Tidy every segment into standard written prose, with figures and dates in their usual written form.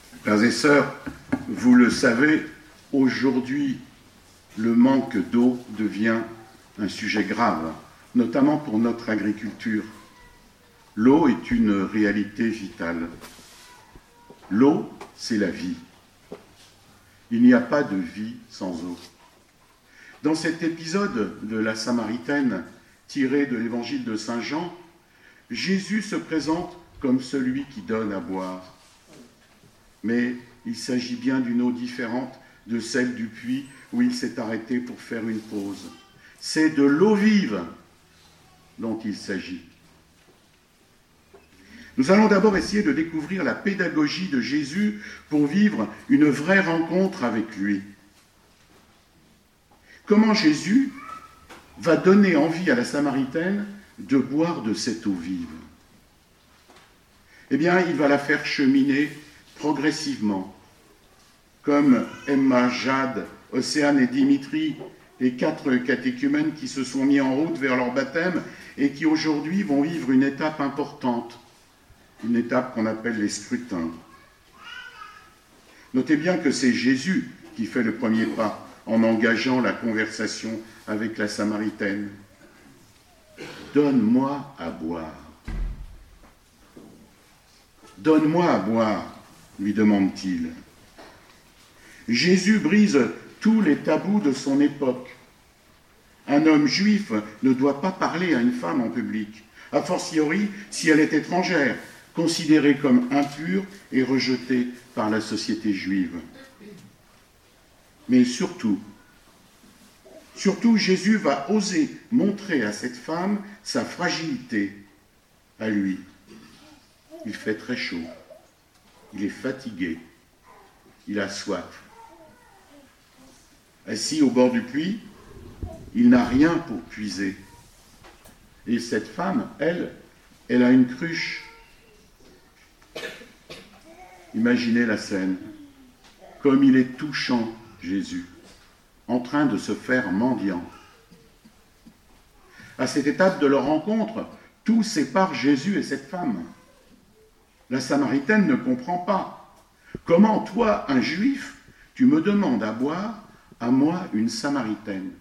Frères et sœurs, vous le savez, aujourd'hui, le manque d'eau devient un sujet grave, notamment pour notre agriculture. L'eau est une réalité vitale. L'eau, c'est la vie. Il n'y a pas de vie sans eau. Dans cet épisode de la Samaritaine, tiré de l'évangile de Saint Jean, Jésus se présente comme celui qui donne à boire. Mais il s'agit bien d'une eau différente de celle du puits où il s'est arrêté pour faire une pause. C'est de l'eau vive dont il s'agit. Nous allons d'abord essayer de découvrir la pédagogie de Jésus pour vivre une vraie rencontre avec lui. Comment Jésus va donner envie à la Samaritaine de boire de cette eau vive? Eh bien, il va la faire cheminer progressivement, comme Emma, Jade, Océane et Dimitri, les 4 catéchumènes qui se sont mis en route vers leur baptême et qui aujourd'hui vont vivre une étape importante, une étape qu'on appelle les scrutins. Notez bien que c'est Jésus qui fait le premier pas en engageant la conversation avec la Samaritaine. « Donne-moi à boire. »« Donne-moi à boire », lui demande-t-il. Jésus brise tous les tabous de son époque. Un homme juif ne doit pas parler à une femme en public, a fortiori si elle est étrangère, considérée comme impure et rejetée par la société juive. Mais surtout, Jésus va oser montrer à cette femme sa fragilité, à lui. Il fait très chaud, il est fatigué, il a soif. Assis au bord du puits, il n'a rien pour puiser. Et cette femme, elle a une cruche. Imaginez la scène, comme il est touchant, Jésus, en train de se faire mendiant. À cette étape de leur rencontre, tout sépare Jésus et cette femme. La Samaritaine ne comprend pas. Comment, toi, un juif, tu me demandes à boire, à moi, une Samaritaine?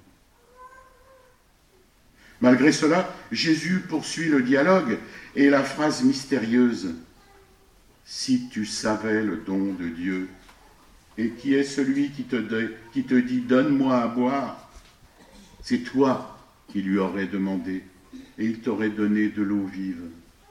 Malgré cela, Jésus poursuit le dialogue et la phrase mystérieuse « Si tu savais le don de Dieu, et qui est celui qui te dit « Donne-moi à boire », c'est toi qui lui aurais demandé, et il t'aurait donné de l'eau vive. »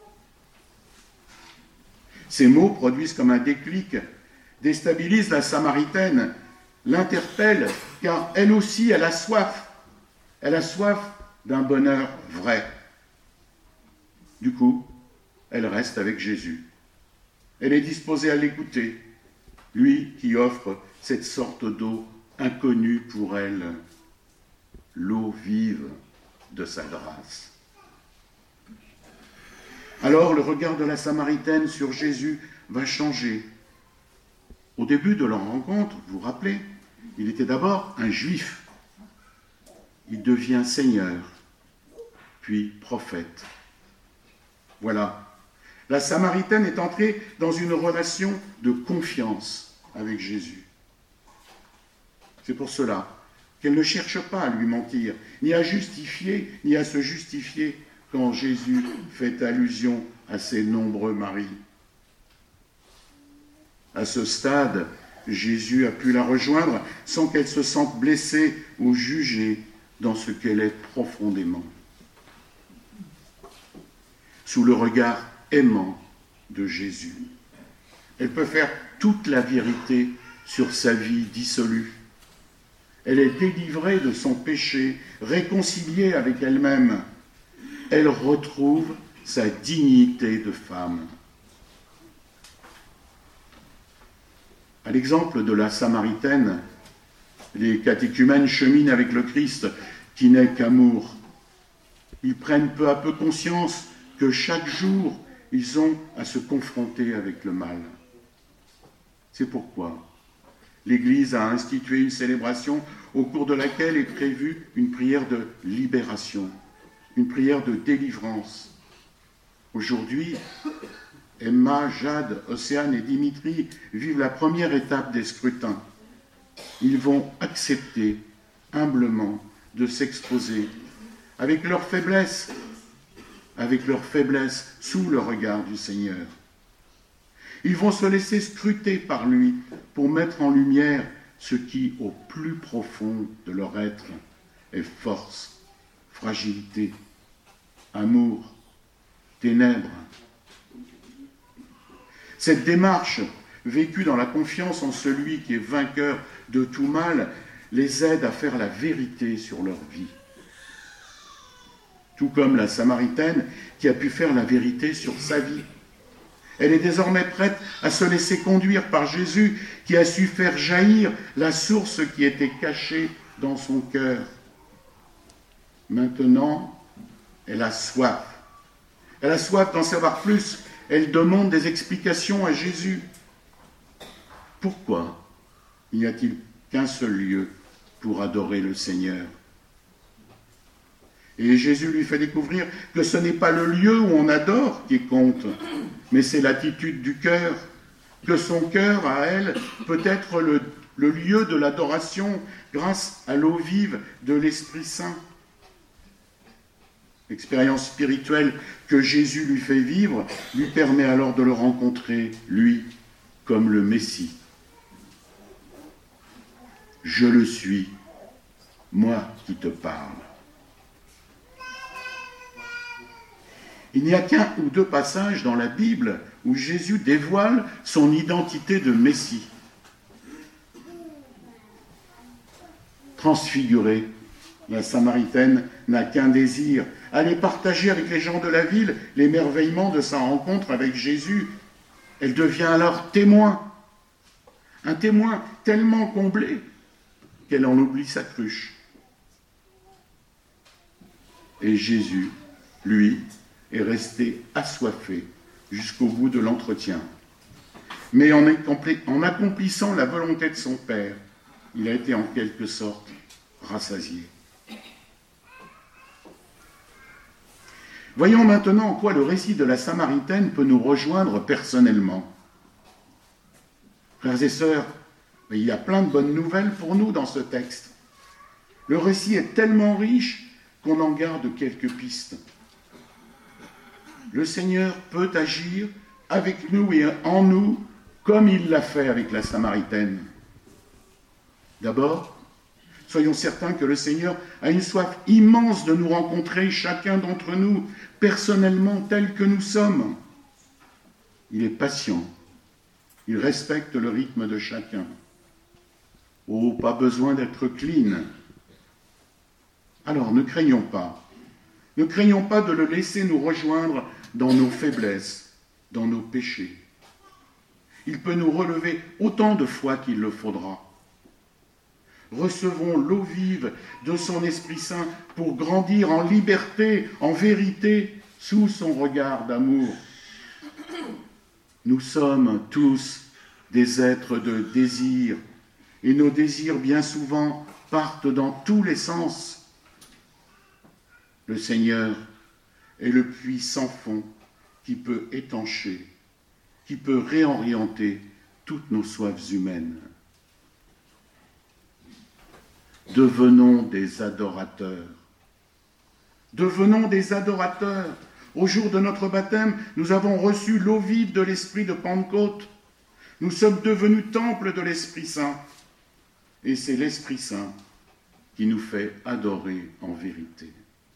Ces mots produisent comme un déclic, déstabilisent la Samaritaine, l'interpellent, car elle aussi, elle a soif. Elle a soif d'un bonheur vrai. Du coup, elle reste avec Jésus. Elle est disposée à l'écouter, lui qui offre cette sorte d'eau inconnue pour elle, l'eau vive de sa grâce. Alors le regard de la Samaritaine sur Jésus va changer. Au début de leur rencontre, vous vous rappelez, il était d'abord un juif. Il devient Seigneur, puis prophète. Voilà. La Samaritaine est entrée dans une relation de confiance avec Jésus. C'est pour cela qu'elle ne cherche pas à lui mentir, ni à justifier, ni à se justifier quand Jésus fait allusion à ses nombreux maris. À ce stade, Jésus a pu la rejoindre sans qu'elle se sente blessée ou jugée dans ce qu'elle est profondément. Sous le regard aimant de Jésus, elle peut faire toute la vérité sur sa vie dissolue. Elle est délivrée de son péché, réconciliée avec elle-même. Elle retrouve sa dignité de femme. À l'exemple de la Samaritaine, les catéchumènes cheminent avec le Christ qui n'est qu'amour. Ils prennent peu à peu conscience que chaque jour, ils ont à se confronter avec le mal. C'est pourquoi l'Église a institué une célébration au cours de laquelle est prévue une prière de libération, une prière de délivrance. Aujourd'hui, Emma, Jade, Océane et Dimitri vivent la première étape des scrutins. Ils vont accepter humblement de s'exposer avec leur faiblesse sous le regard du Seigneur. Ils vont se laisser scruter par lui pour mettre en lumière ce qui, au plus profond de leur être, est force, fragilité, amour, ténèbres. Cette démarche, vécue dans la confiance en celui qui est vainqueur de tout mal, les aide à faire la vérité sur leur vie. Tout comme la Samaritaine qui a pu faire la vérité sur sa vie. Elle est désormais prête à se laisser conduire par Jésus qui a su faire jaillir la source qui était cachée dans son cœur. Maintenant, elle a soif. Elle a soif d'en savoir plus. Elle demande des explications à Jésus. Pourquoi n'y a-t-il qu'un seul lieu pour adorer le Seigneur? Et Jésus lui fait découvrir que ce n'est pas le lieu où on adore qui compte, mais c'est l'attitude du cœur, que son cœur, à elle, peut être le lieu de l'adoration grâce à l'eau vive de l'Esprit Saint. L'expérience spirituelle que Jésus lui fait vivre lui permet alors de le rencontrer, lui, comme le Messie. Je le suis, moi qui te parle. Il n'y a qu'un ou deux passages dans la Bible où Jésus dévoile son identité de Messie. Transfigurée, la Samaritaine n'a qu'un désir, aller partager avec les gens de la ville l'émerveillement de sa rencontre avec Jésus. Elle devient alors témoin, un témoin tellement comblé qu'elle en oublie sa cruche. Et Jésus, lui, est resté assoiffé jusqu'au bout de l'entretien. Mais en accomplissant la volonté de son Père, il a été en quelque sorte rassasié. Voyons maintenant en quoi le récit de la Samaritaine peut nous rejoindre personnellement. Frères et sœurs, il y a plein de bonnes nouvelles pour nous dans ce texte. Le récit est tellement riche qu'on en garde quelques pistes. Le Seigneur peut agir avec nous et en nous comme il l'a fait avec la Samaritaine. D'abord, soyons certains que le Seigneur a une soif immense de nous rencontrer, chacun d'entre nous, personnellement tels que nous sommes. Il est patient. Il respecte le rythme de chacun. Oh, pas besoin d'être clean. Alors, ne craignons pas. Ne craignons pas de le laisser nous rejoindre dans nos faiblesses, dans nos péchés. Il peut nous relever autant de fois qu'il le faudra. Recevons l'eau vive de son Esprit Saint pour grandir en liberté, en vérité, sous son regard d'amour. Nous sommes tous des êtres de désir, et nos désirs bien souvent partent dans tous les sens. Le Seigneur est le puits sans fond qui peut étancher, qui peut réorienter toutes nos soifs humaines. Devenons des adorateurs. Devenons des adorateurs. Au jour de notre baptême, nous avons reçu l'eau vive de l'Esprit de Pentecôte. Nous sommes devenus temple de l'Esprit Saint. Et c'est l'Esprit Saint qui nous fait adorer en vérité.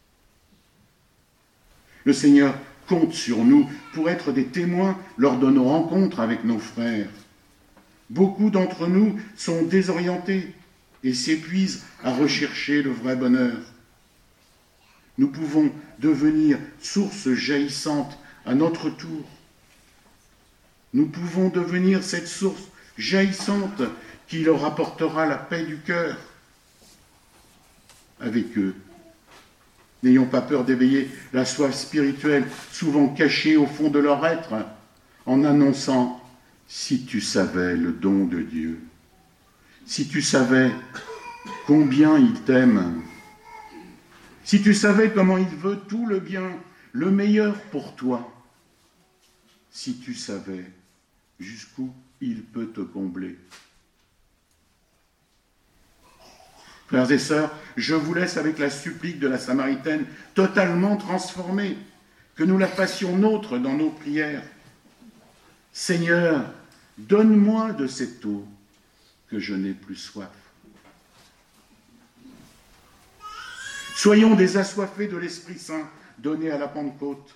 Le Seigneur compte sur nous pour être des témoins lors de nos rencontres avec nos frères. Beaucoup d'entre nous sont désorientés et s'épuisent à rechercher le vrai bonheur. Nous pouvons devenir source jaillissante à notre tour. Nous pouvons devenir cette source jaillissante qui leur apportera la paix du cœur. Avec eux, n'ayons pas peur d'éveiller la soif spirituelle, souvent cachée au fond de leur être, en annonçant « Si tu savais le don de Dieu, si tu savais combien il t'aime, si tu savais comment il veut tout le bien, le meilleur pour toi, si tu savais jusqu'où il peut te combler. Frères et sœurs, je vous laisse avec la supplique de la Samaritaine totalement transformée, que nous la fassions nôtre dans nos prières. Seigneur, donne-moi de cette eau, que je n'ai plus soif. Soyons des assoiffés de l'Esprit Saint donné à la Pentecôte.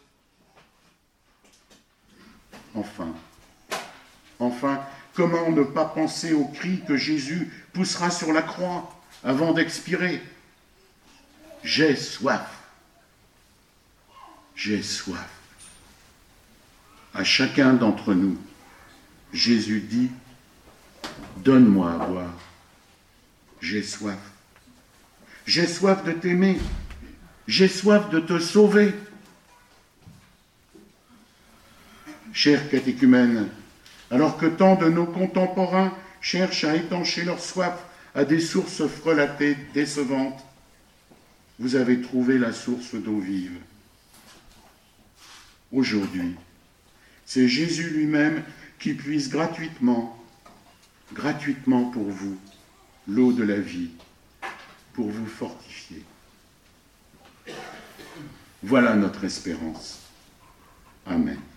Enfin, comment ne pas penser au cri que Jésus poussera sur la croix avant d'expirer? J'ai soif. J'ai soif. À chacun d'entre nous, Jésus dit, donne-moi à boire. J'ai soif. J'ai soif de t'aimer. J'ai soif de te sauver. Chers catéchumènes, alors que tant de nos contemporains cherchent à étancher leur soif à des sources frelatées, décevantes, vous avez trouvé la source d'eau vive. Aujourd'hui, c'est Jésus lui-même qui puise gratuitement pour vous, l'eau de la vie, pour vous fortifier. Voilà notre espérance. Amen.